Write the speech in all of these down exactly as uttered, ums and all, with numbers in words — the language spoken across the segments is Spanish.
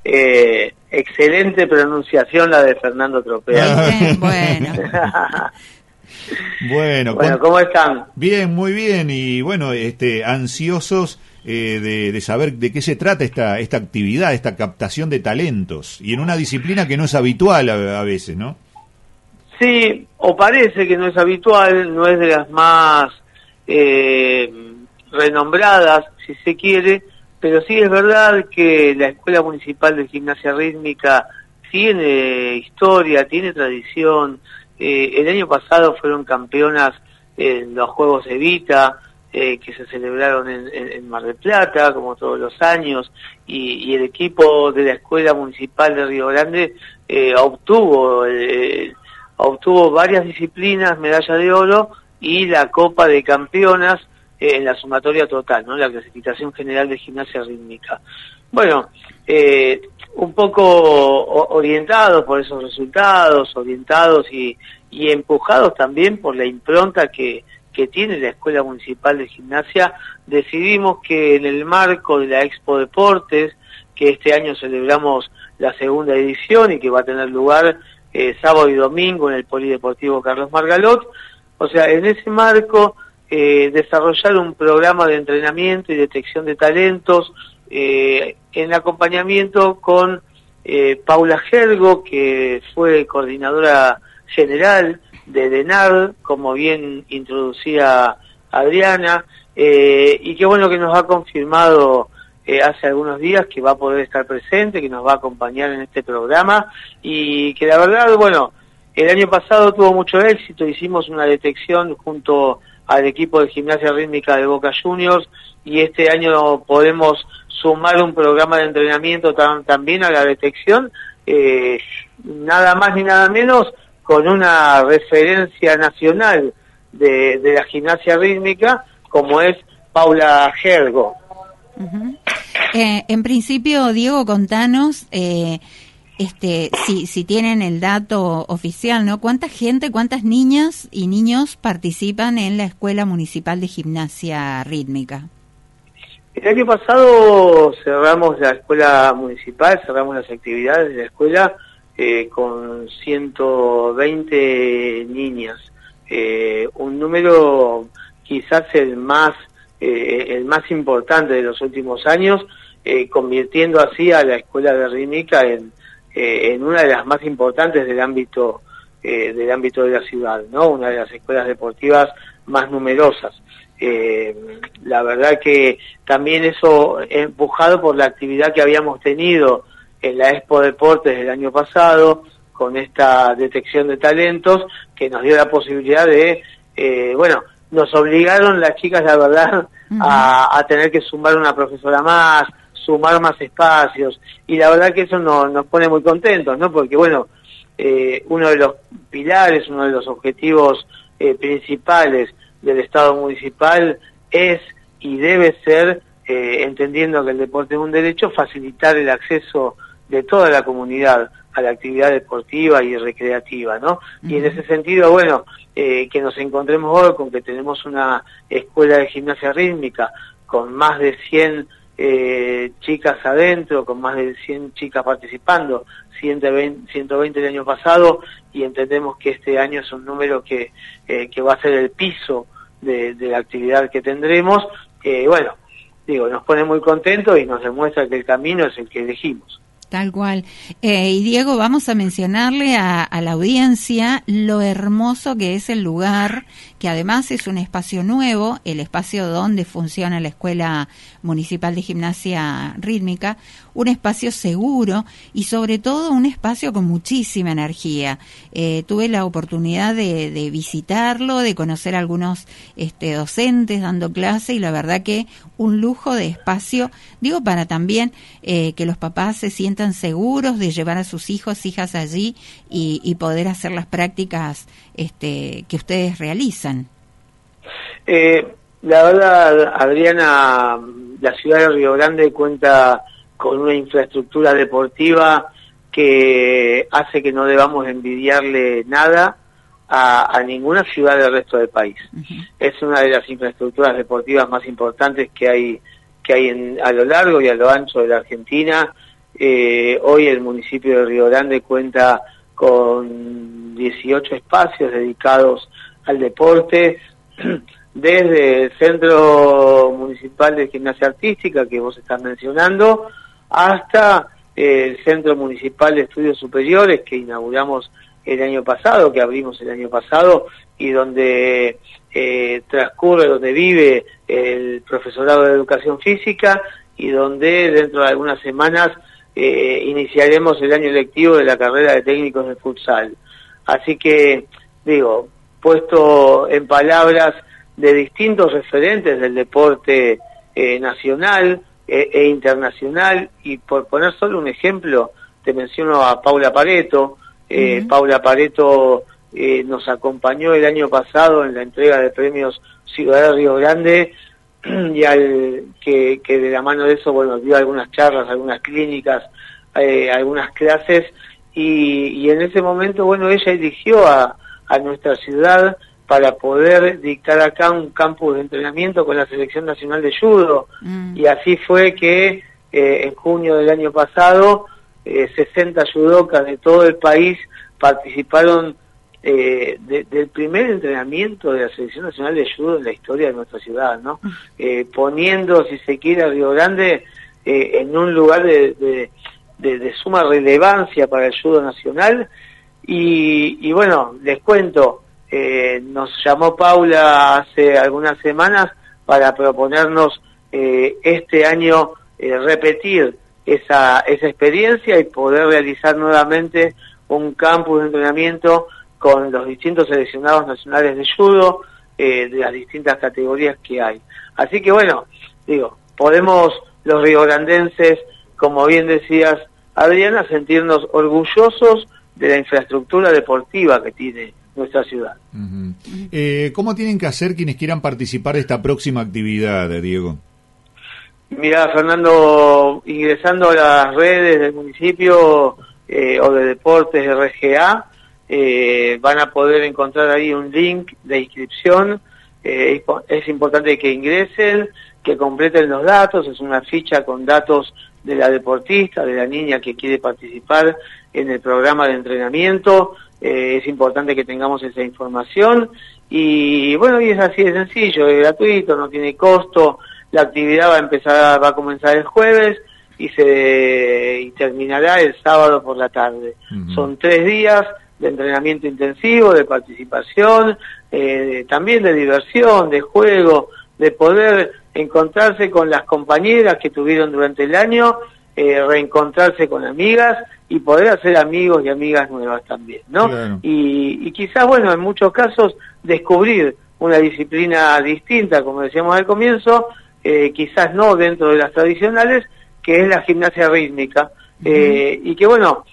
Eh, excelente pronunciación la de Fernando Tropea. Bueno. Bueno, bueno, ¿cómo están? Bien, muy bien, y bueno, este, ansiosos eh, de, de saber de qué se trata esta esta actividad, esta captación de talentos, y en una disciplina que no es habitual a, a veces, ¿no? Sí, o parece que no es habitual, no es de las más eh, renombradas, si se quiere, pero sí es verdad que la Escuela Municipal de Gimnasia Rítmica tiene historia, tiene tradición. Eh, el año pasado fueron campeonas en los Juegos Evita, eh, que se celebraron en, en, en Mar del Plata, como todos los años, y, y el equipo de la Escuela Municipal de Río Grande eh, obtuvo, eh, obtuvo varias disciplinas, medalla de oro, y la Copa de Campeonas eh, en la sumatoria total, ¿no? La clasificación general de gimnasia rítmica. Bueno, eh, un poco orientados por esos resultados, orientados y, y empujados también por la impronta que, que tiene la Escuela Municipal de Gimnasia, decidimos que en el marco de la Expo Deportes, que este año celebramos la segunda edición y que va a tener lugar eh, sábado y domingo en el Polideportivo Carlos Margalot, o sea, en ese marco eh, desarrollar un programa de entrenamiento y detección de talentos, Eh, en acompañamiento con eh, Paula Gergo, que fue coordinadora general de DENAR, como bien introducía Adriana, eh, y que bueno que nos ha confirmado eh, hace algunos días que va a poder estar presente, que nos va a acompañar en este programa, y que la verdad, bueno, el año pasado tuvo mucho éxito, hicimos una detección junto al equipo de gimnasia rítmica de Boca Juniors, y este año podemos sumar un programa de entrenamiento tam, también a la detección, eh, nada más ni nada menos, con una referencia nacional de, de la gimnasia rítmica, como es Paula Gergo. Uh-huh. Eh, en principio, Diego, contanos, eh, este, si, si tienen el dato oficial, ¿no? ¿Cuánta gente, cuántas niñas y niños participan en la Escuela Municipal de Gimnasia Rítmica? El año pasado cerramos la escuela municipal, cerramos las actividades de la escuela eh, con ciento veinte niñas, eh, un número quizás el más eh, el más importante de los últimos años, eh, convirtiendo así a la escuela de rítmica en, eh, en una de las más importantes del ámbito eh, del ámbito de la ciudad, ¿no? Una de las escuelas deportivas más numerosas. Eh, la verdad que también eso empujado por la actividad que habíamos tenido en la Expo Deportes del año pasado, con esta detección de talentos, que nos dio la posibilidad de, eh, bueno, nos obligaron las chicas, la verdad, uh-huh. a, a tener que sumar una profesora más, sumar más espacios, y la verdad que eso no, nos pone muy contentos, ¿no? Porque, bueno, eh, uno de los pilares, uno de los objetivos eh, principales del Estado municipal es y debe ser, eh, entendiendo que el deporte es un derecho, facilitar el acceso de toda la comunidad a la actividad deportiva y recreativa, ¿no? Uh-huh. Y en ese sentido, bueno, eh, que nos encontremos hoy con que tenemos una escuela de gimnasia rítmica con más de cien eh, chicas adentro, con más de cien chicas participando, ciento veinte, ciento veinte el año pasado, y entendemos que este año es un número que, eh, que va a ser el piso De, de la actividad que tendremos, eh, bueno, digo, nos pone muy contentos y nos demuestra que el camino es el que elegimos. Tal cual. Eh, y Diego, vamos a mencionarle a, a la audiencia lo hermoso que es el lugar, que además es un espacio nuevo, el espacio donde funciona la Escuela Municipal de Gimnasia Rítmica, un espacio seguro y sobre todo un espacio con muchísima energía. Eh, tuve la oportunidad de, de visitarlo, de conocer a algunos este, docentes dando clase, y la verdad que un lujo de espacio, digo, para también eh, que los papás se sientan seguros de llevar a sus hijos, hijas allí y, y poder hacer las prácticas este, que ustedes realizan. Eh, la verdad, Adriana, la ciudad de Río Grande cuenta con una infraestructura deportiva que hace que no debamos envidiarle nada a, a ninguna ciudad del resto del país. Uh-huh. Es una de las infraestructuras deportivas más importantes que hay que hay en, a lo largo y a lo ancho de la Argentina. Eh, hoy el municipio de Río Grande cuenta con dieciocho espacios dedicados al deporte, desde el Centro Municipal de Gimnasia Artística, que vos estás mencionando, hasta eh, el Centro Municipal de Estudios Superiores, que inauguramos el año pasado, que abrimos el año pasado, y donde eh, transcurre, donde vive el profesorado de Educación Física, y donde dentro de algunas semanas eh, iniciaremos el año lectivo de la carrera de técnicos de futsal. Así que, digo, puesto en palabras de distintos referentes del deporte eh, nacional eh, e internacional, y por poner solo un ejemplo, te menciono a Paula Pareto. eh, uh-huh. Paula Pareto eh, nos acompañó el año pasado en la entrega de premios Ciudad de Río Grande, y al que, que de la mano de eso, bueno, dio algunas charlas, algunas clínicas, eh, algunas clases, y, y en ese momento, bueno, ella eligió a, a nuestra ciudad para poder dictar acá un campus de entrenamiento con la Selección Nacional de Judo, mm. y así fue que eh, en junio del año pasado eh, sesenta judocas de todo el país participaron eh, de, del primer entrenamiento de la Selección Nacional de Judo en la historia de nuestra ciudad, ¿no? Mm. Eh, poniendo, si se quiere, a Río Grande eh, en un lugar de, de, de, de suma relevancia para el judo nacional, y, y bueno, les cuento, Eh, nos llamó Paula hace algunas semanas para proponernos eh, este año eh, repetir esa, esa experiencia y poder realizar nuevamente un campus de entrenamiento con los distintos seleccionados nacionales de judo eh, de las distintas categorías que hay. Así que bueno, digo, podemos los riograndenses, como bien decías, Adriana, sentirnos orgullosos de la infraestructura deportiva que tiene nuestra ciudad. Uh-huh. Eh, ¿Cómo tienen que hacer quienes quieran participar de esta próxima actividad, Diego? Mira, Fernando, ingresando a las redes del municipio eh, o de Deportes R G A, eh, van a poder encontrar ahí un link de inscripción. Eh, es importante que ingresen, que completen los datos, es una ficha con datos de la deportista, de la niña que quiere participar en el programa de entrenamiento. Eh, es importante que tengamos esa información, y bueno, y es así de sencillo, es gratuito, no tiene costo. La actividad va a empezar, va a comenzar el jueves y se y terminará el sábado por la tarde. Uh-huh. Son tres días de entrenamiento intensivo, de participación, eh, también de diversión, de juego, de poder encontrarse con las compañeras que tuvieron durante el año, eh, reencontrarse con amigas y poder hacer amigos y amigas nuevas también, ¿no? Claro. Y, y quizás, bueno, en muchos casos descubrir una disciplina distinta, como decíamos al comienzo, eh, quizás no dentro de las tradicionales, que es la gimnasia rítmica, uh-huh. eh, y que, bueno,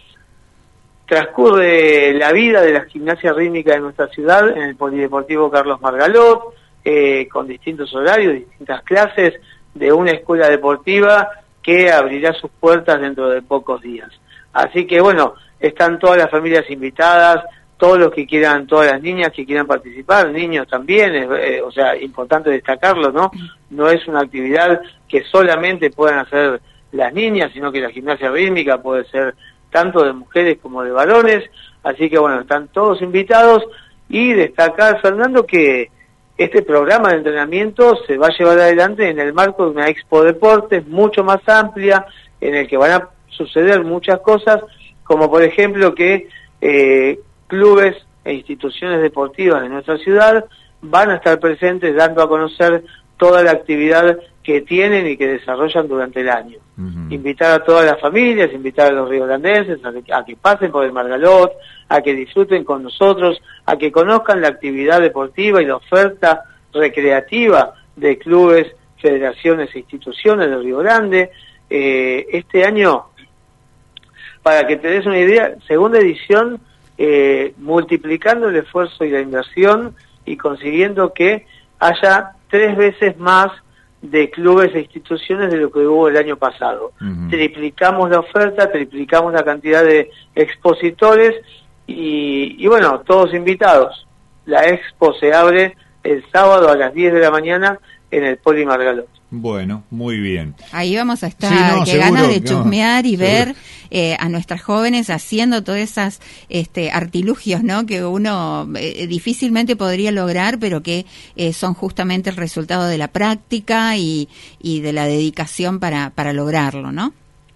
transcurre la vida de la gimnasia rítmica de nuestra ciudad en el Polideportivo Carlos Margalot, eh, con distintos horarios, distintas clases, de una escuela deportiva que abrirá sus puertas dentro de pocos días. Así que bueno, están todas las familias invitadas, todos los que quieran, todas las niñas que quieran participar, niños también, eh, o sea, importante destacarlo, ¿no? No es una actividad que solamente puedan hacer las niñas, sino que la gimnasia rítmica puede ser tanto de mujeres como de varones, así que bueno, están todos invitados, y destacar, Fernando, que este programa de entrenamiento se va a llevar adelante en el marco de una Expo Deportes mucho más amplia, en el que van a suceder muchas cosas, como por ejemplo que eh, clubes e instituciones deportivas de nuestra ciudad van a estar presentes dando a conocer toda la actividad que tienen y que desarrollan durante el año. Uh-huh. Invitar a todas las familias, invitar a los riograndenses a que, a que pasen por el Margalot, a que disfruten con nosotros, a que conozcan la actividad deportiva y la oferta recreativa de clubes, federaciones e instituciones de Río Grande. Eh, este año, para que te des una idea, segunda edición, eh, multiplicando el esfuerzo y la inversión y consiguiendo que haya tres veces más de clubes e instituciones de lo que hubo el año pasado. Uh-huh. Triplicamos la oferta, triplicamos la cantidad de expositores y, y bueno, todos invitados. La expo se abre el sábado a las diez de la mañana en el Poli Margalot. Bueno, muy bien. Ahí vamos a estar, sí, no, que seguro, ganas de no, chusmear y seguro. ver eh, a nuestras jóvenes haciendo todas esas este, artilugios, ¿no? Que uno eh, difícilmente podría lograr, pero que eh, son justamente el resultado de la práctica y, y de la dedicación para, para lograrlo, ¿no?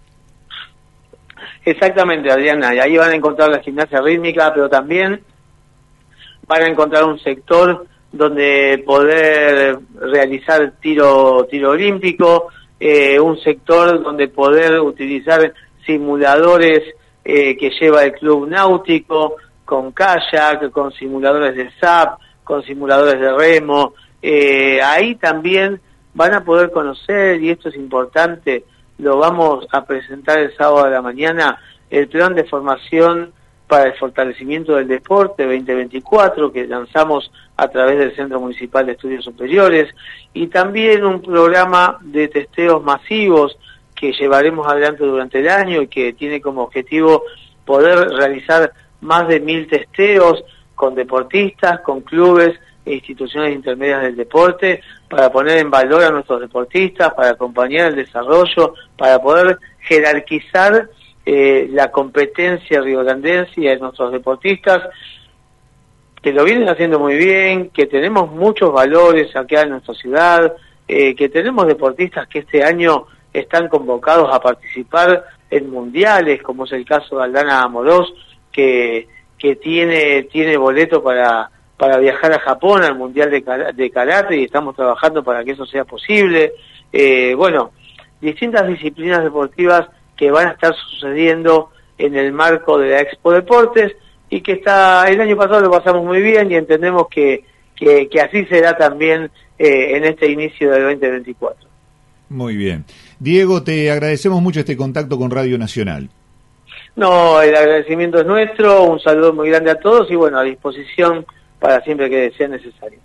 Exactamente, Adriana, y ahí van a encontrar la gimnasia rítmica, pero también van a encontrar un sector donde poder realizar tiro tiro olímpico, eh, un sector donde poder utilizar simuladores eh, que lleva el club náutico, con kayak, con simuladores de S A P, con simuladores de remo. Eh, ahí también van a poder conocer, y esto es importante, lo vamos a presentar el sábado de la mañana, el plan de formación para el fortalecimiento del deporte veinte veinticuatro que lanzamos a través del Centro Municipal de Estudios Superiores, y también un programa de testeos masivos que llevaremos adelante durante el año y que tiene como objetivo poder realizar más de mil testeos con deportistas, con clubes e instituciones intermedias del deporte, para poner en valor a nuestros deportistas, para acompañar el desarrollo, para poder jerarquizar eh, la competencia riogandense de nuestros deportistas, que lo vienen haciendo muy bien, que tenemos muchos valores acá en nuestra ciudad, eh, que tenemos deportistas que este año están convocados a participar en mundiales, como es el caso de Aldana Amorós, que, que tiene, tiene boleto para, para viajar a Japón al Mundial de, de Karate, y estamos trabajando para que eso sea posible. Eh, bueno, distintas disciplinas deportivas que van a estar sucediendo en el marco de la Expo Deportes, y que está el año pasado lo pasamos muy bien, y entendemos que, que, que así será también eh, en este inicio del veinte veinticuatro. Muy bien. Diego, te agradecemos mucho este contacto con Radio Nacional. No, el agradecimiento es nuestro, un saludo muy grande a todos, y bueno, a disposición para siempre que sea necesario.